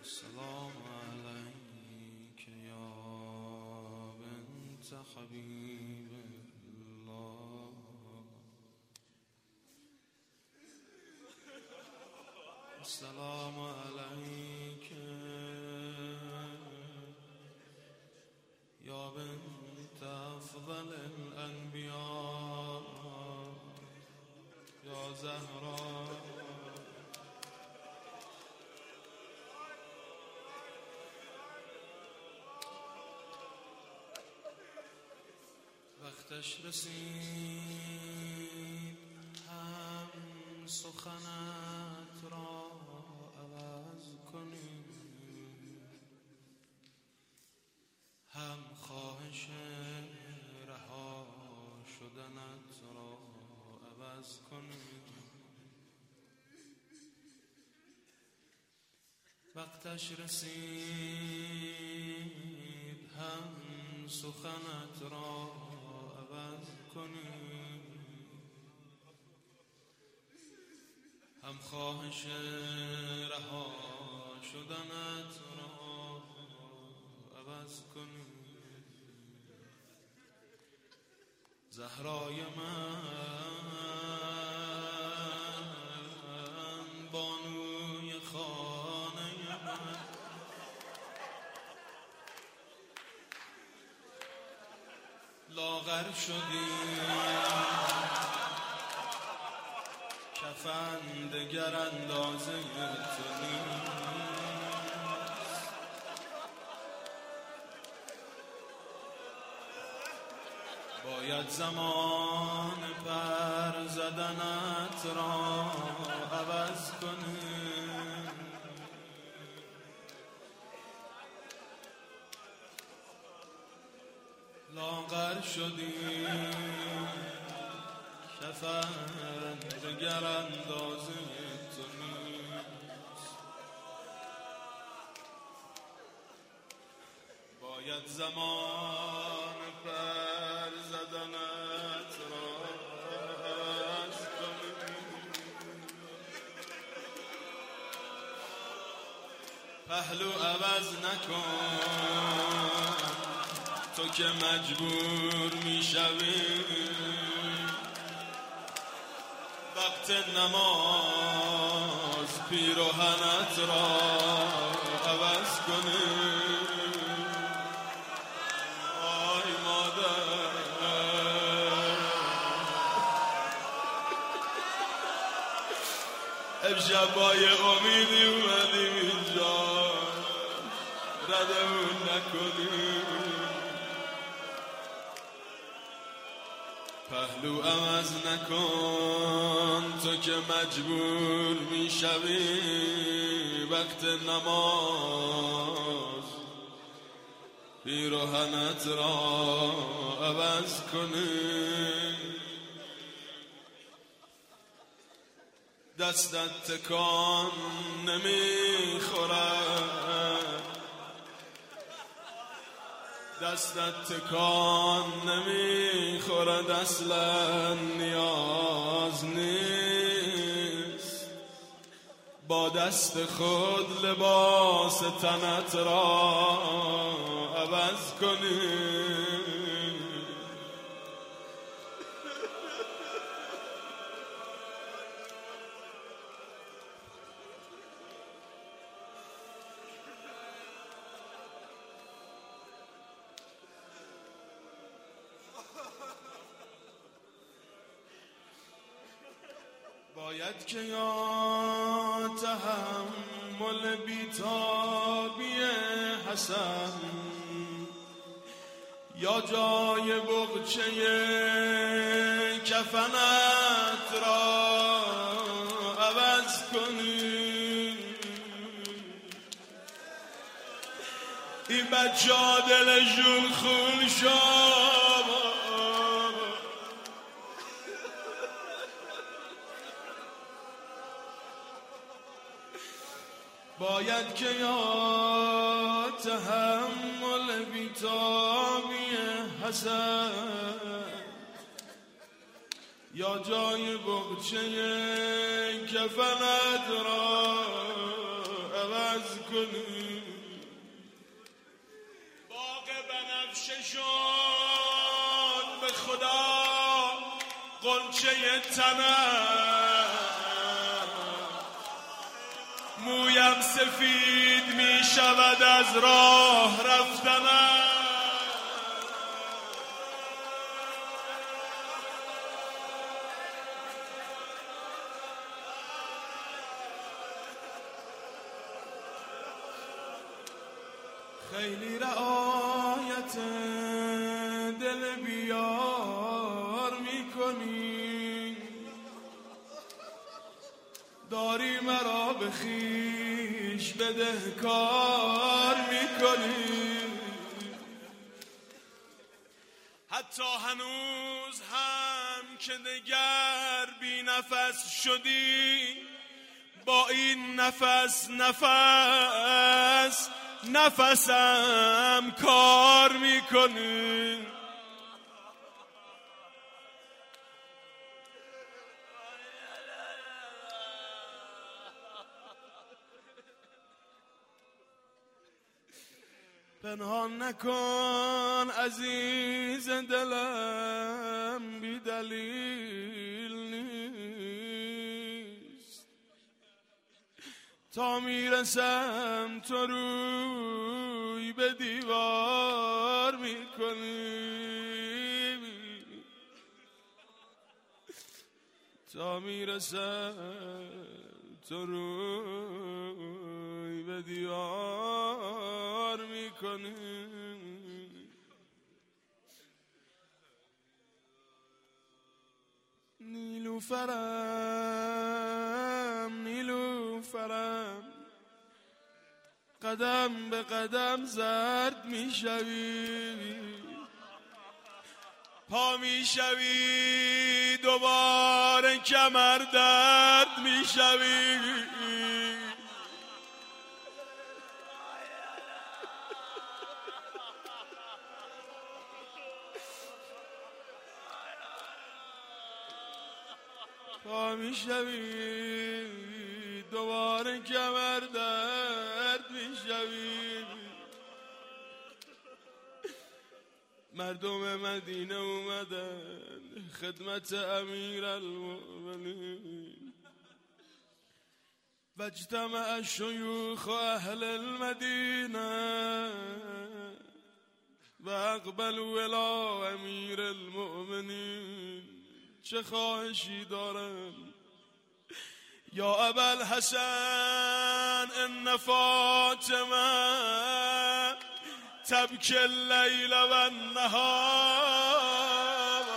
السلام عليك يا بنت حبيب الله. السلام عليك يا بنت أفضل الأنبياء يا زهراء. وقتش رسید هم سخنت را عوض کنی، هم خواهش رها شدنت را عوض کنی. وقتش رسید هم سخنت را عوض کنی، هم خواهش رها شدنت را عوض کنی. زهرای من، بانوی خانه من، لاغر شدی کفن دگر اندازه تو نیست. باید زمان پر زدنت را عوض کنی، لاغر شدی کفن دگر اندازه تو نیست. باید زمان پر زدنت را عوض کنی، پهلو عوض نکن تو که مجبور میشوی. وقت نماز پیراهنت را عوض کنی. آی مادر، امشبای امیدی اومدی اینجا، ردمون نکنی. پهلو عوض نکن تو که مجبور میشوی. وقت نماز پیراهنت را عوض کنی. دستت تکان نمیخورد، دستت تکان نمیخورد، اصلا نیاز نیست. با دست خود لباس تنت را عوض کنی. باید که یا تحمل بیتابی حسن، یا جای بغچه کفنت را عوض کنی. این بچه ها دلشون خون شد، باید که یا تحمل بیتابی حسن، یا جای بغچه کفنت را عوض کنی. گوشه شد به خدا غنچه تنم، مویم سفید می شود از راه رفتنم. خیلی رعایت دل بیار میکنی، داری مرا به خویش بدهکار میکنی. حتی هنوز هم که دگر بی نفس شدی، با این نفسم کار میکنی. پنهان نکن عزیز دلم، بی دلیل نیست. تا میرسم تو روی به دیوار میکنی، تا میرسم تو روی به دیوار میکنی. نیلوفرم قدم به قدم زرد میشوی، پا میشوی دوباره کمر درد میشوی. پا میشوی دوباره کمر درد میشوی. مردم مدینه اومدن خدمت امیرالمؤمنین، و اجتمع الشیوخ اهل المدینه و اقبلوا الی امیر المؤمنین. چه خواهشی دارم یا ابوالحسن؟ ان فاطمه تبکی اللیل و النهار.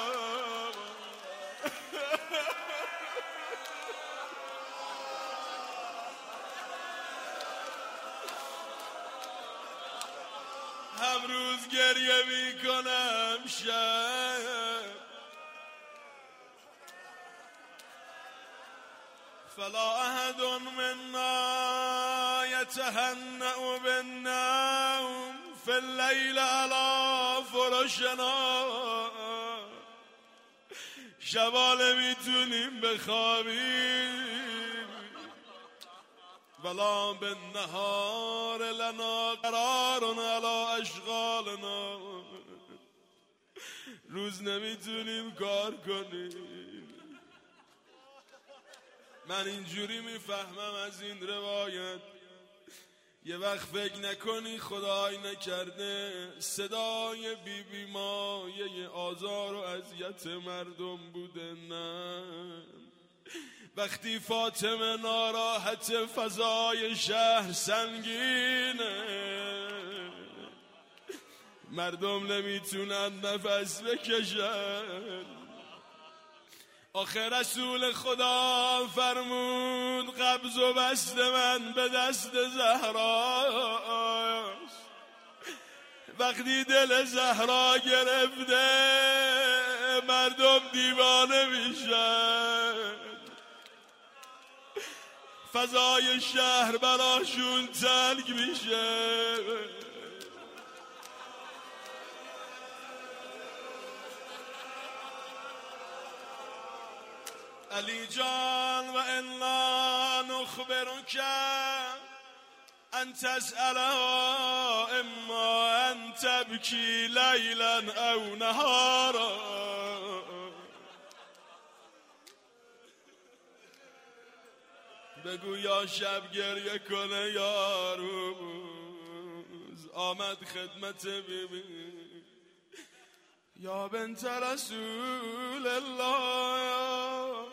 هم روز گریه میکنم شب، فلا احد منا یتهنأ بالنوم فی اللیل علی فرشنا. شبا نمیتونیم بخوابیم، ولا بالنهار لنا قرار علی اشغالنا. روز نمیتونیم کار کنیم. من اینجوری میفهمم از این روایت، یه وقت فکر نکنی خدای نکرده صدای بی مایه آزار و اذیت مردم بوده. نه، وقتی فاطمه ناراحت فضای شهر سنگینه، مردم نمیتونن نفس بکشن. آخه رسول خدا فرمود قبض و بست من به دست زهراست. وقتی دل زهرا گرفته مردم دیوانه میشن، فضای شهر براشون تلگ میشه. علی جان و انا نخبرک ان تسألها اما ان تبکی لیلا او نهارا. بگو یا شب گریه کنه یا روز. آمد خدمت بیبی یا بنت رسول الله.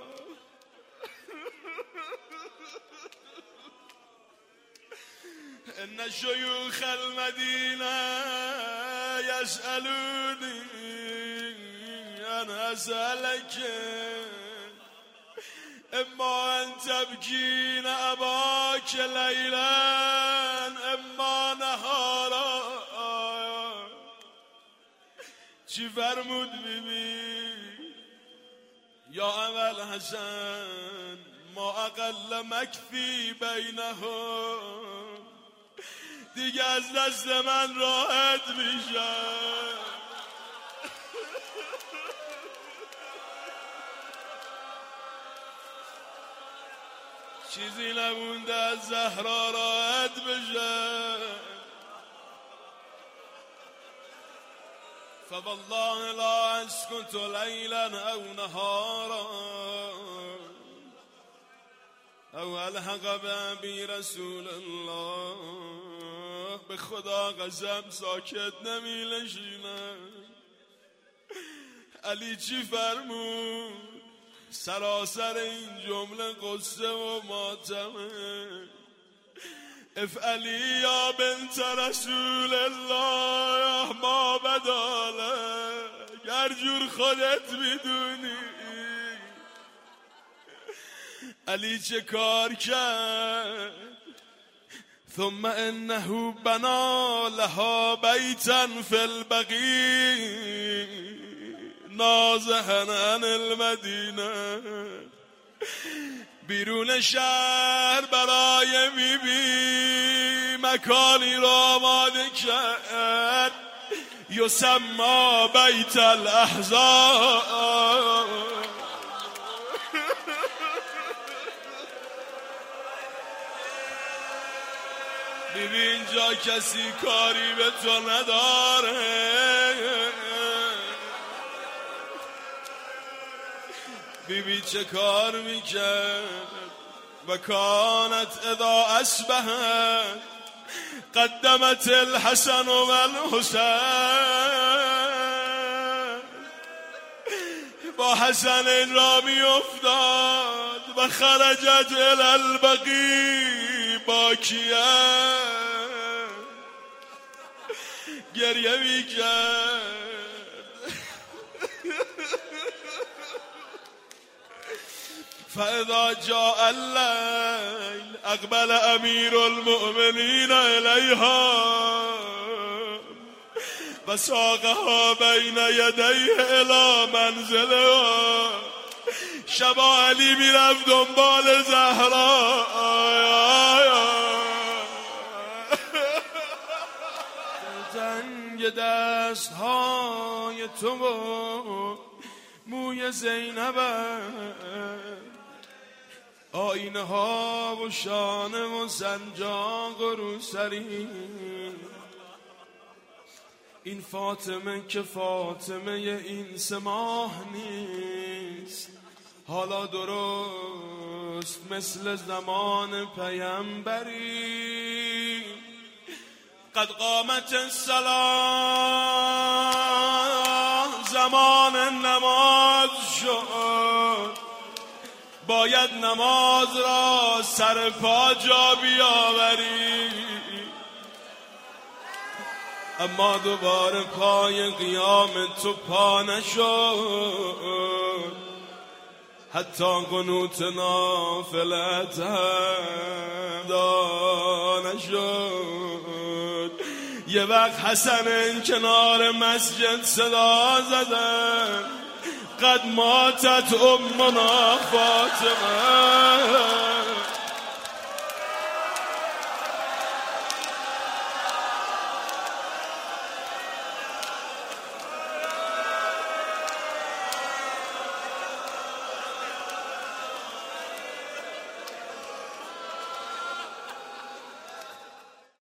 ان شیوخ المدینه یسألونی ان اسألک اما ان تبکین اباک لیلا اما نهارا. چی فرمود بیبی؟ یا اول حسن ما اقل مکفی بینهم، دیگه از دست من راحت میشم. چیزی نمونده از زهرا راحت بشه. فوالله لا اسكت لیلا او نهارا او الحق بی رسول الله. به خدا قسم ساکت نمیلشینم. علی چی فرمود؟ سراسر این جمله قصه و ماتمه. افعلی یا بنت رسول الله ما بداله، گر جور خودت میدونی. علی چه کار کرد؟ ثم انه بنا لها بیتا فی البقیع نازحا عن المدینه. بیرون شهر برای بیبی مکانی را آماده کرد یسمى بیت الاحزاب. بیبی اینجا کسی کاری به تو نداره. بیبی چه کار میکرد؟ و کانت اذا اصبحت قدمت الحسن و الحسین. با حسن را می افتاد و خرجت الى البقیع باکیه، گریه میکرد. فاذا جاء الليل اقبل امیر المؤمنین الیها و ساقها بین یدیه الی منزلها. شبا علی میرفت دنبال زهرا. تنگ دست های تو موی زینب، آینه ها و شانه و سنجاق و روسری. این فاطمه که فاطمه این 3 ماه نیست، حالا درست مثل زمان پیامبری. قد قامت الصلاة، زمان نماز شد، باید نماز را سر پا جا بیاوری. اما دوباره پای قیام تو پا نشد، حتی قنوت نافلت هم دا نشد. یه وقت حسن کنار مسجد صدا زدن قد ماتت امنا فاطمه.